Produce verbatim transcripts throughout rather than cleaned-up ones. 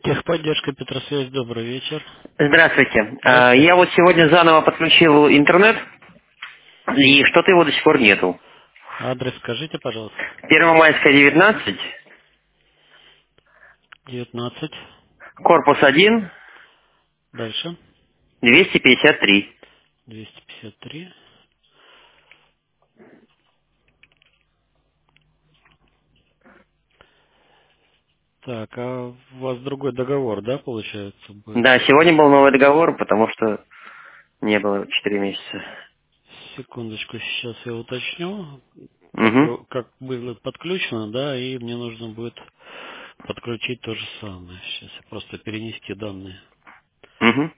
Техподдержка, Петросвязь, добрый вечер. Здравствуйте. А, Здравствуйте. Я вот сегодня заново подключил интернет, и что-то его до сих пор нету. Адрес скажите, пожалуйста. Первомайская, девятнадцать, девятнадцать. корпус один, Дальше. двести пятьдесят три. двести пятьдесят три. Так, а у вас другой договор, да, получается, будет? Да, сегодня был новый договор, потому что не было четыре месяца. Секундочку, сейчас я уточню, как, Угу, вы- как было подключено, да, и мне нужно будет подключить то же самое. Сейчас я просто перенести данные. угу.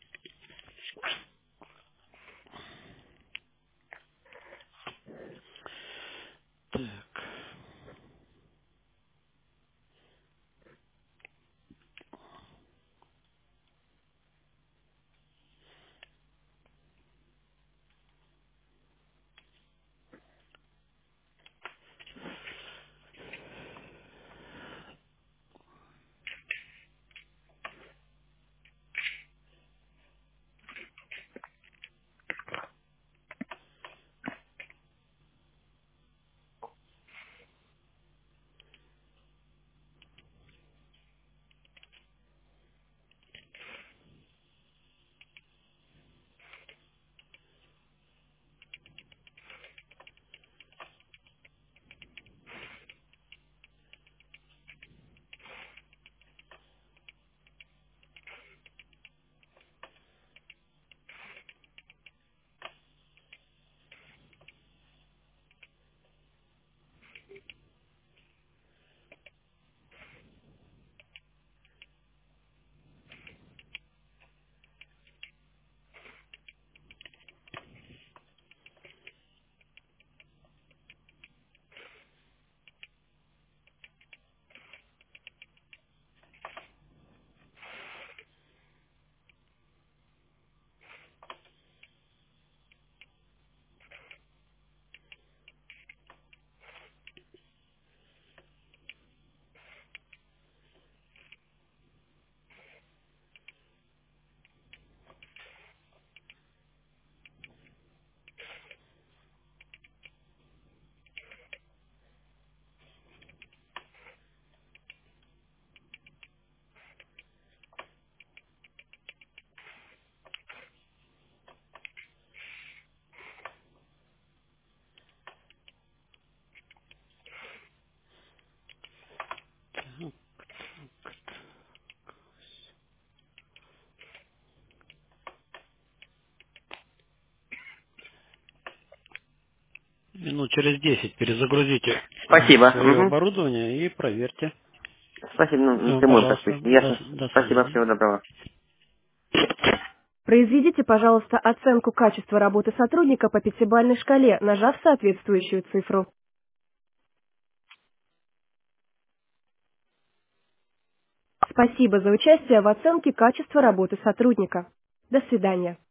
Так. Минут через десять перезагрузите Спасибо. свое Угу. оборудование и проверьте. Спасибо, ну, Все, напрямую пожалуйста, подключите. до, Ясно. до Спасибо, свидания. всего доброго. Произведите, пожалуйста, оценку качества работы сотрудника по пятибалльной шкале, нажав соответствующую цифру. Спасибо за участие в оценке качества работы сотрудника. До свидания.